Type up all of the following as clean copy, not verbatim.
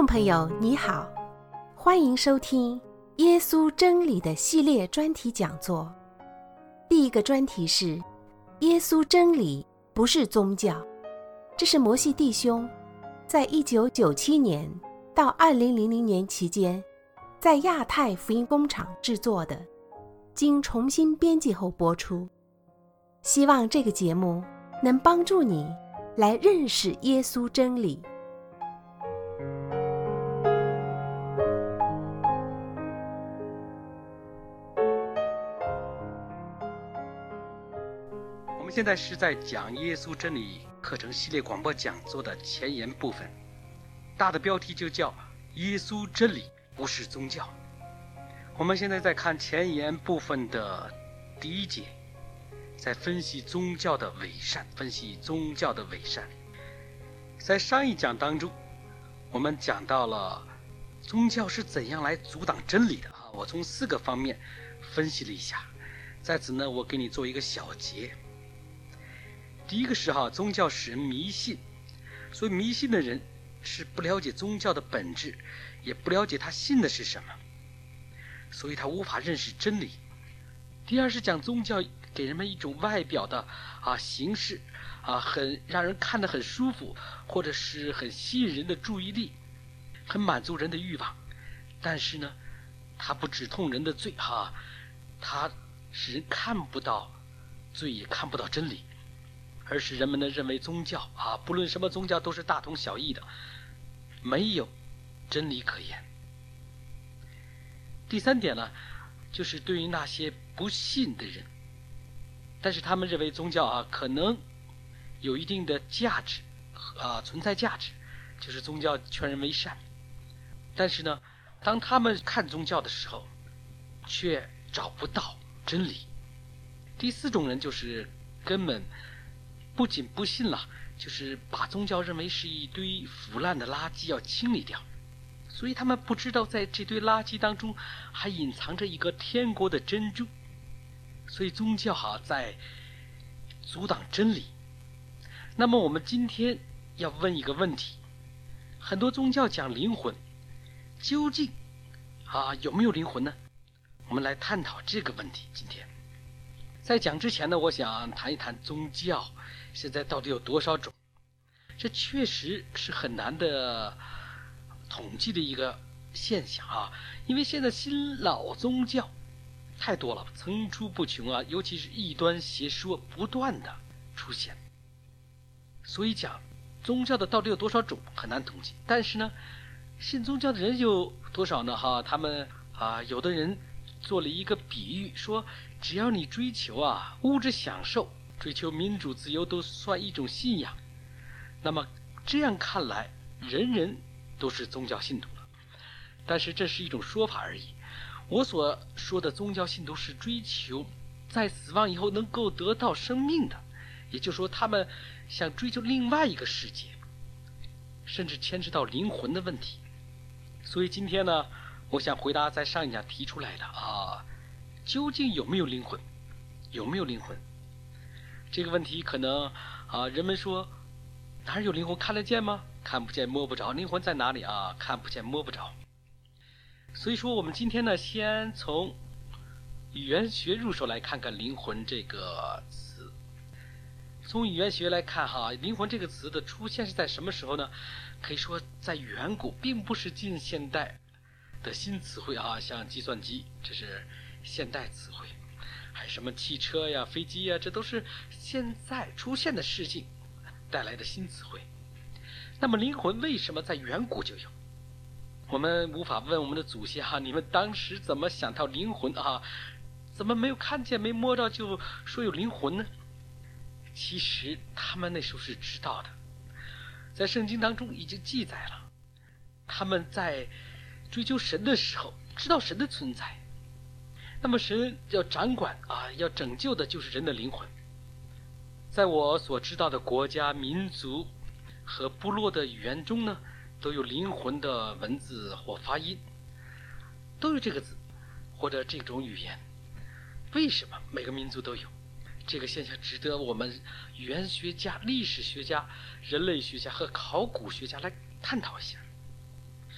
众朋友你好，欢迎收听耶稣真理的系列专题讲座。第一个专题是耶稣真理不是宗教，这是摩西弟兄在1997年到2000年期间在亚太福音工厂制作的，经重新编辑后播出。希望这个节目能帮助你来认识耶稣真理。 我们现在是在讲耶稣真理课程系列广播讲座的前言部分，大的标题就叫耶稣真理不是宗教。我们现在在看前言部分的第一节，在分析宗教的伪善。在上一讲当中，我们讲到了宗教是怎样来阻挡真理的啊。我从4个方面分析了一下，在此呢，我给你做一个小结。第一个是宗教使人迷信，所以迷信的人是不了解宗教的本质，也不了解他信的是什么，所以他无法认识真理。第二是讲宗教给人们一种外表的形式很让人看得很舒服，或者是很吸引人的注意力，很满足人的欲望，但是呢，它不止痛人的罪它使人看不到罪，也看不到真理，而使人们呢认为宗教不论什么宗教都是大同小异的，没有真理可言。第3点呢，就是对于那些不信的人，但是他们认为宗教可能有一定的价值存在价值，就是宗教劝人为善，但是呢，当他们看宗教的时候却找不到真理。第4种人就是根本不仅不信了，就是把宗教认为是一堆腐烂的垃圾要清理掉，所以他们不知道在这堆垃圾当中还隐藏着一个天国的珍珠。所以宗教在阻挡真理。那么我们今天要问一个问题，很多宗教讲灵魂，究竟有没有灵魂呢？我们来探讨这个问题。今天在讲之前呢，我想谈一谈宗教现在到底有多少种。这确实是很难的统计的一个现象因为现在新老宗教太多了，层出不穷尤其是异端邪说不断的出现，所以讲宗教的到底有多少种很难统计。但是呢，信宗教的人有多少呢他们有的人做了一个比喻，说只要你追求物质享受，追求民主自由都算一种信仰，那么这样看来人人都是宗教信徒了。但是这是一种说法而已，我所说的宗教信徒是追求在死亡以后能够得到生命的，也就是说他们想追求另外一个世界，甚至牵扯到灵魂的问题。所以今天呢，我想回答在上一讲提出来的究竟有没有灵魂，这个问题可能人们说哪有灵魂，看得见吗？看不见摸不着。灵魂在哪里看不见摸不着。所以说我们今天呢，先从语言学入手来看看灵魂这个词。从语言学来看灵魂这个词的出现是在什么时候呢？可以说在远古，并不是近现代的新词汇像计算机，这是现代词汇，还有什么汽车呀、飞机呀，这都是现在出现的事情带来的新词汇。那么灵魂为什么在远古就有？我们无法问我们的祖先你们当时怎么想到灵魂怎么没有看见没摸着就说有灵魂呢？其实他们那时候是知道的，在圣经当中已经记载了，他们在追求神的时候知道神的存在。那么神要掌管要拯救的就是人的灵魂。在我所知道的国家、民族和部落的语言中呢，都有灵魂的文字或发音，都有这个字或者这种语言。为什么每个民族都有？这个现象值得我们语言学家、历史学家、人类学家和考古学家来探讨一下。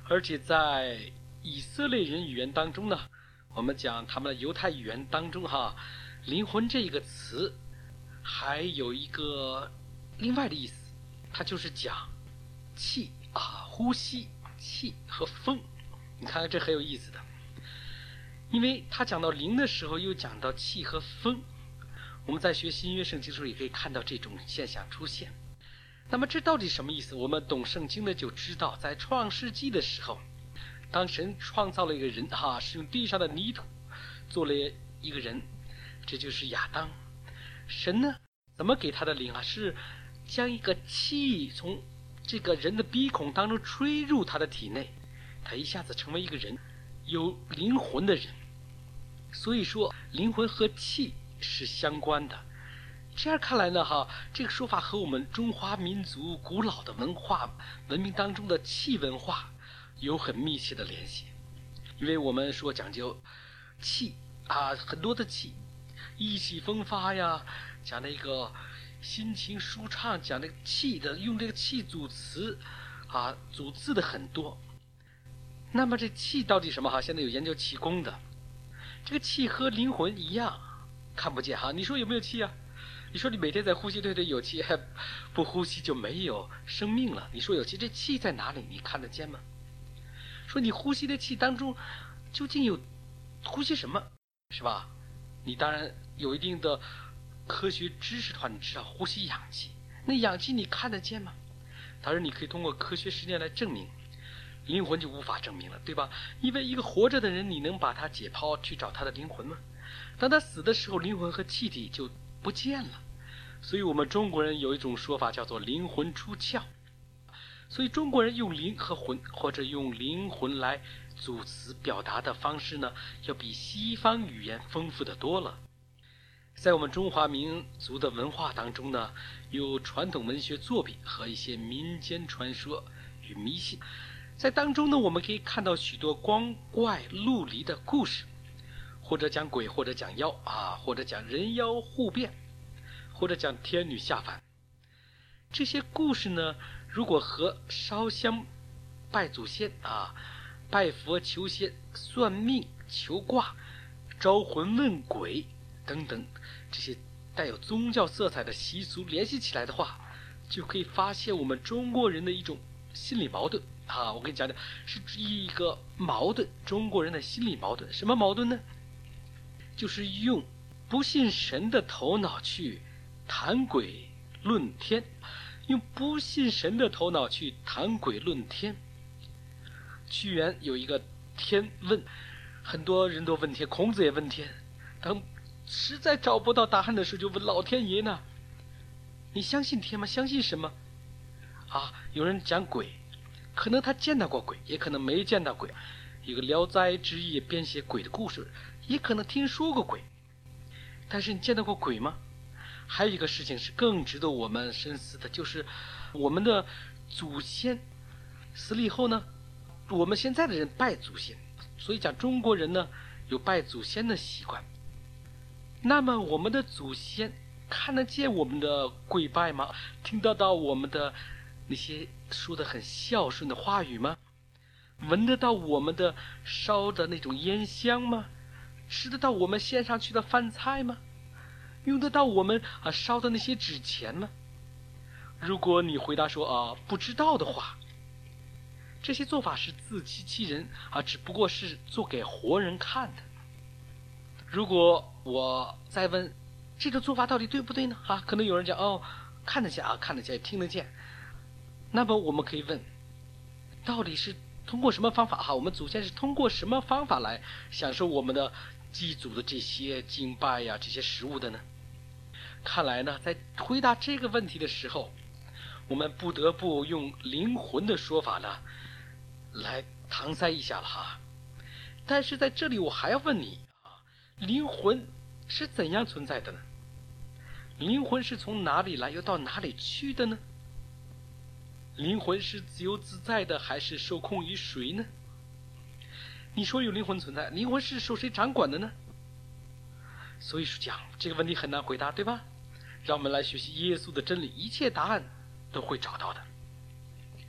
而且在以色列人语言当中呢，我们讲他们的犹太语言当中灵魂这一个词还有一个另外的意思，它就是讲气呼吸，气和风。你看看这很有意思的，因为他讲到灵的时候又讲到气和风。我们在学新约圣经的时候也可以看到这种现象出现。那么这到底什么意思？我们懂圣经的就知道，在创世纪的时候，当神创造了一个人是用地上的泥土做了一个人，这就是亚当。神呢怎么给他的灵是将一个气从这个人的鼻孔当中吹入他的体内，他一下子成为一个人，有灵魂的人。所以说灵魂和气是相关的。这样看来呢这个说法和我们中华民族古老的文明当中的气文化有很密切的联系。因为我们说讲究气很多的气，意气风发呀，讲那个心情舒畅，讲那个气的，用这个气组词组字的很多。那么这气到底什么现在有研究气功的，这个气和灵魂一样看不见你说有没有气你说你每天在呼吸，对有气，不呼吸就没有生命了。你说有气，这气在哪里？你看得见吗？说你呼吸的气当中究竟有呼吸什么，是吧？你当然有一定的科学知识的话，你知道呼吸氧气，那氧气你看得见吗？当然你可以通过科学实践来证明，灵魂就无法证明了，对吧？因为一个活着的人，你能把他解剖去找他的灵魂吗？当他死的时候，灵魂和气体就不见了。所以我们中国人有一种说法叫做灵魂出窍。所以中国人用灵和魂，或者用灵魂来组词表达的方式呢，要比西方语言丰富的多了。在我们中华民族的文化当中呢，有传统文学作品和一些民间传说与迷信。在当中呢，我们可以看到许多光怪陆离的故事，或者讲鬼，或者讲妖或者讲人妖互变，或者讲天女下凡。这些故事呢，如果和烧香拜祖先拜佛求仙、算命求卦、招魂问鬼等等这些带有宗教色彩的习俗联系起来的话，就可以发现我们中国人的一种心理矛盾我跟你讲的是一个矛盾，中国人的心理矛盾。什么矛盾呢？就是用不信神的头脑去谈鬼论天，用不信神的头脑去谈鬼论天。屈原有一个天问，很多人都问天，孔子也问天，当实在找不到答案的时候，就问老天爷呢，你相信天吗？相信什么有人讲鬼，可能他见到过鬼，也可能没见到鬼。有个聊斋志异编写鬼的故事，也可能听说过鬼，但是你见到过鬼吗？还有一个事情是更值得我们深思的，就是我们的祖先死了以后呢，我们现在的人拜祖先，所以讲中国人呢有拜祖先的习惯。那么我们的祖先看得见我们的跪拜吗？听得到我们的那些说的很孝顺的话语吗？闻得到我们的烧的那种烟香吗？吃得到我们献上去的饭菜吗？用得到我们烧的那些纸钱吗？如果你回答说不知道的话，这些做法是自欺欺人只不过是做给活人看的。如果我再问这个做法到底对不对呢？可能有人讲看得见看得见，听得见。那么我们可以问，到底是通过什么方法我们祖先是通过什么方法来享受我们的祭祖的这些敬拜这些食物的呢？看来呢，在回答这个问题的时候，我们不得不用灵魂的说法呢来搪塞一下了但是在这里我还要问你灵魂是怎样存在的呢？灵魂是从哪里来又到哪里去的呢？灵魂是自由自在的还是受控于谁呢？你说有灵魂存在，灵魂是受谁掌管的呢？所以说讲这个问题很难回答，对吧？让我们来学习耶稣的真理，一切答案都会找到的。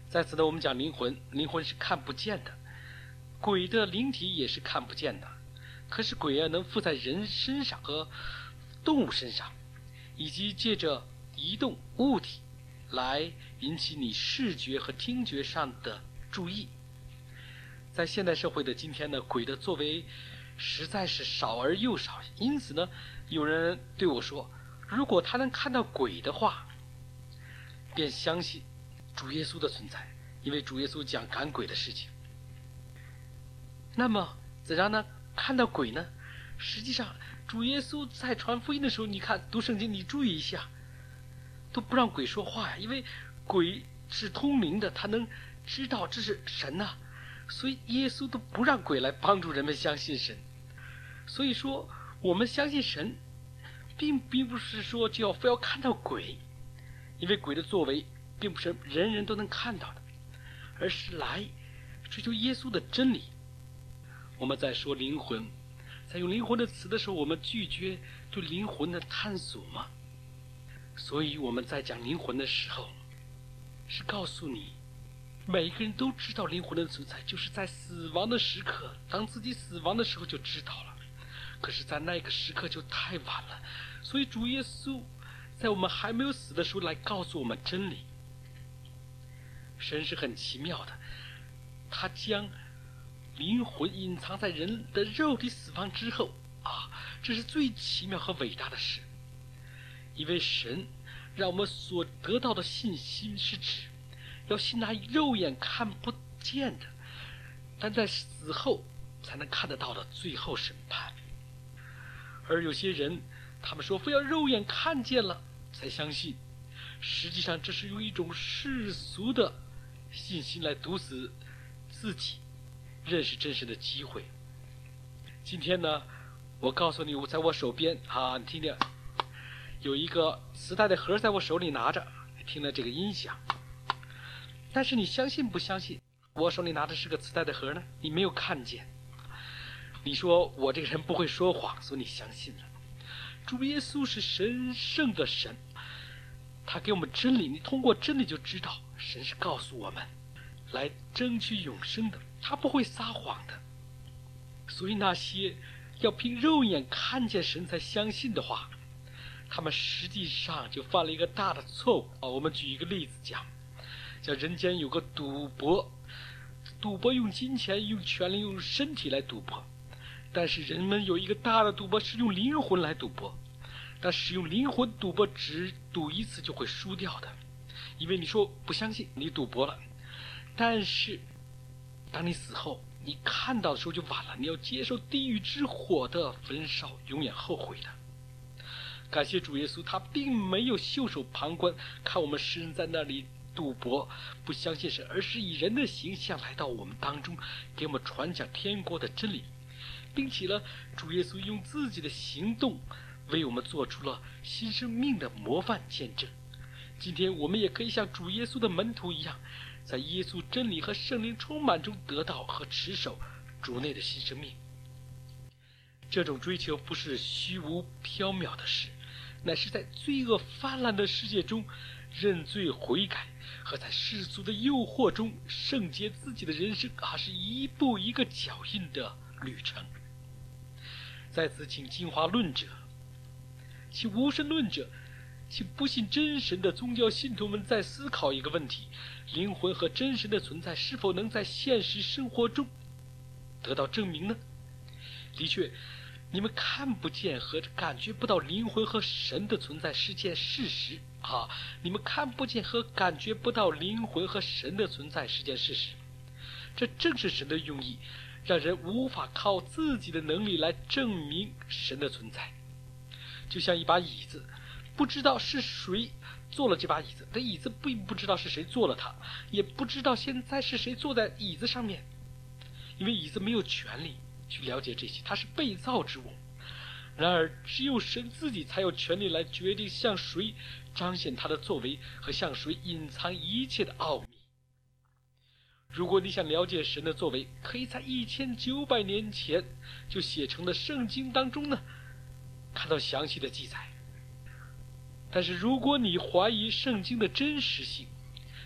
在此呢，我们讲灵魂，灵魂是看不见的，鬼的灵体也是看不见的。可是鬼能附在人身上和动物身上，以及借着移动物体来引起你视觉和听觉上的注意。在现代社会的今天呢，鬼的作为实在是少而又少，因此呢，有人对我说，如果他能看到鬼的话，便相信主耶稣的存在，因为主耶稣讲赶鬼的事情。那么怎样呢？看到鬼呢？实际上主耶稣在传福音的时候，你看读圣经，你注意一下，都不让鬼说话呀，因为鬼是通灵的，他能知道这是神啊，所以耶稣都不让鬼来帮助人们相信神。所以说我们相信神并不是说就要非要看到鬼，因为鬼的作为并不是人人都能看到的，而是来追求耶稣的真理。我们在说灵魂，在用灵魂的词的时候，我们拒绝对灵魂的探索吗？所以我们在讲灵魂的时候，是告诉你每一个人都知道灵魂的存在，就是在死亡的时刻，当自己死亡的时候就知道了，可是在那个时刻就太晚了。所以主耶稣在我们还没有死的时候来告诉我们真理。神是很奇妙的，他将灵魂隐藏在人的肉体死亡之后啊，这是最奇妙和伟大的事。因为神让我们所得到的信心是指要信那肉眼看不见的，但在死后才能看得到的最后审判。而有些人他们说非要肉眼看见了才相信，实际上这是用一种世俗的信心来堵死自己认识真实的机会。今天呢，我告诉你，我在我手边啊，你听听，有一个磁带的盒在我手里拿着，听了这个音响。但是你相信不相信我手里拿的是个磁带的盒呢？你没有看见。你说我这个人不会说谎，所以你相信了。主耶稣是神圣的神，他给我们真理，你通过真理就知道神是告诉我们来争取永生的，他不会撒谎的。所以那些要凭肉眼看见神才相信的话，他们实际上就犯了一个大的错误啊！我们举一个例子讲，叫人间有个赌博，赌博用金钱、用权力、用身体来赌博，但是人们有一个大的赌博是用灵魂来赌博，但使用灵魂赌博只赌一次就会输掉的，因为你说不相信，你赌博了，但是当你死后你看到的时候就晚了，你要接受地狱之火的焚烧，永远后悔的。感谢主耶稣，他并没有袖手旁观，看我们世人在那里赌博不相信神，而是以人的形象来到我们当中，给我们传讲天国的真理，并且呢，主耶稣用自己的行动为我们做出了新生命的模范见证。今天我们也可以像主耶稣的门徒一样，在耶稣真理和圣灵充满中得到和持守主内的新生命。这种追求不是虚无缥缈的事，乃是在罪恶泛滥的世界中认罪悔改，和在世俗的诱惑中圣洁自己的人生，是一步一个脚印的旅程。在此请进化论者，请无神论者，请不信真神的宗教信徒们再思考一个问题：灵魂和真神的存在是否能在现实生活中得到证明呢？的确，你们看不见和感觉不到灵魂和神的存在是件事实啊！你们看不见和感觉不到灵魂和神的存在是件事实，这正是神的用意，让人无法靠自己的能力来证明神的存在。就像一把椅子，不知道是谁做了这把椅子，这椅子并不知道是谁做了它，也不知道现在是谁坐在椅子上面，因为椅子没有权利去了解这些，它是被造之物。然而只有神自己才有权利来决定向谁彰显他的作为，和向谁隐藏一切的奥秘。如果你想了解神的作为，可以在1900年前就写成的圣经当中呢看到详细的记载。但是如果你怀疑圣经的真实性，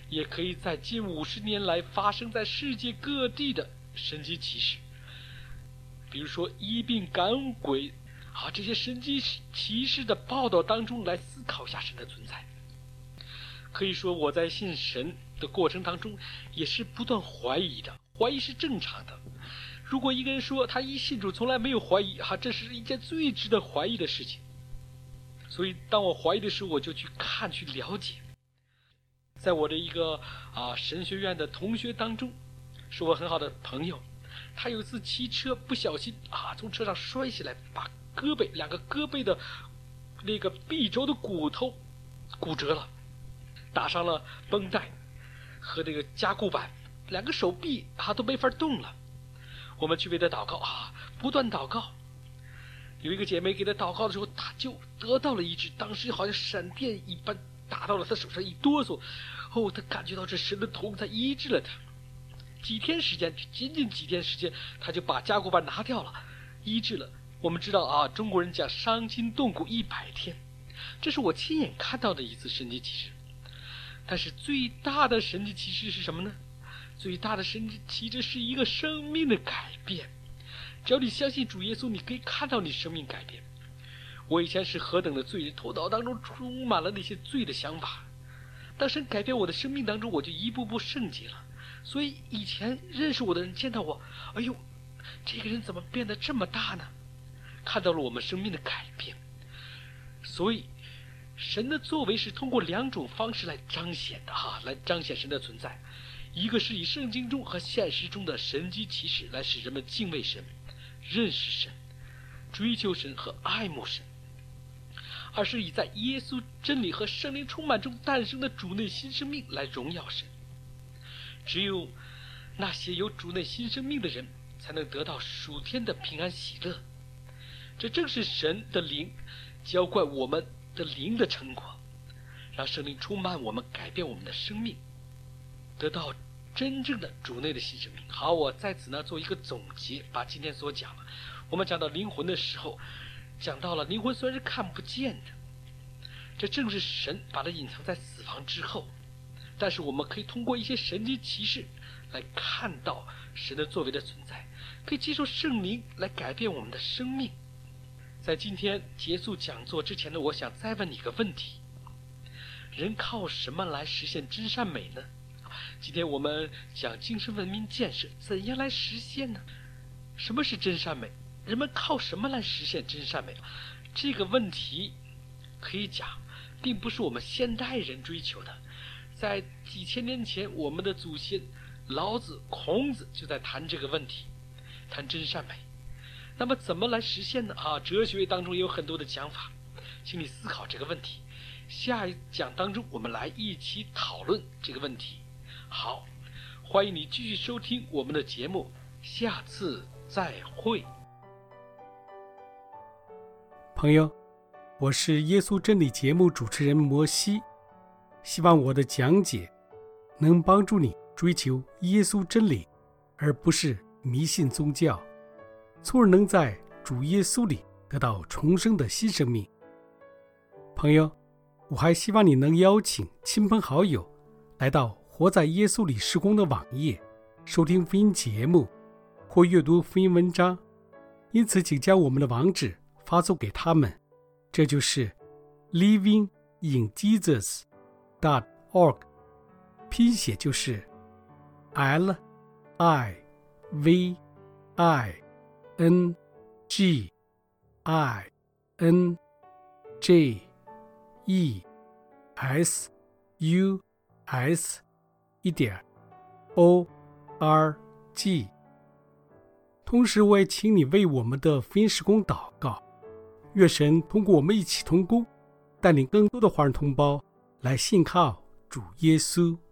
也可以在近50年来发生在世界各地的神迹奇事，比如说医病赶鬼这些神迹奇事的报道当中来思考一下神的存在。可以说我在信神的过程当中也是不断怀疑的，怀疑是正常的。如果一个人说他一信主从来没有怀疑这是一件最值得怀疑的事情。所以当我怀疑的时候，我就去看去了解。在我的一个神学院的同学当中，是我很好的朋友，他有一次骑车不小心从车上摔下来，把两个胳膊的那个臂轴的骨头骨折了，打上了绷带和那个加固板，两个手臂都没法动了。我们去为他祷告不断祷告。有一个姐妹给他祷告的时候，他就得到了医治，当时好像闪电一般打到了他手上，一哆嗦，他感觉到这神的同在医治了他。仅仅几天时间，他就把加固板拿掉了，医治了。我们知道中国人讲伤筋动骨100天，这是我亲眼看到的一次神迹奇事。但是最大的神迹奇事是什么呢？最大的神迹奇事是一个生命的改变。只要你相信主耶稣，你可以看到你生命改变。我以前是何等的罪人，头脑当中充满了那些罪的想法。当神改变我的生命当中，我就一步步圣洁了。所以以前认识我的人见到我，哎呦，这个人怎么变得这么大呢？看到了我们生命的改变。所以神的作为是通过2种方式来彰显的来彰显神的存在。一个是以圣经中和现实中的神迹奇事来使人们敬畏神、认识神、追求神和爱慕神；二是以在耶稣真理和圣灵充满中诞生的主内新生命来荣耀神。只有那些有主内新生命的人才能得到属天的平安喜乐。这正是神的灵浇灌我们的灵的成果，让圣灵充满我们，改变我们的生命，得到真正的主内的新生命。好，我在此做一个总结，把今天所讲的，我们讲到灵魂的时候，讲到了灵魂虽然是看不见的，这正是神把它隐藏在死亡之后，但是我们可以通过一些神迹奇事来看到神的作为的存在，可以接受圣灵来改变我们的生命。在今天结束讲座之前呢，我想再问你一个问题：人靠什么来实现真善美呢？今天我们讲精神文明建设，怎样来实现呢？什么是真善美？人们靠什么来实现真善美？这个问题可以讲并不是我们现代人追求的。在几千年前，我们的祖先老子、孔子就在谈这个问题，谈真善美。那么怎么来实现呢？哲学当中也有很多的讲法，请你思考这个问题。下一讲当中我们来一起讨论这个问题。好，欢迎你继续收听我们的节目，下次再会。 朋友，我是耶稣真理节目主持人摩西，希望我的讲解能帮助你追求耶稣真理，而不是迷信宗教，从而能在主耶稣里得到重生的新生命。朋友，我还希望你能邀请亲朋好友来到活在耶稣里事工的网页，收听福音节目或阅读福音文章，因此请将我们的网址发送给他们，这就是 livinginjesus.org， 拼写就是 livinginjesus.org。 同时我也请你为我们的福音事工祷告，愿神通过我们一起同工，带领更多的华人同胞来信靠主耶稣。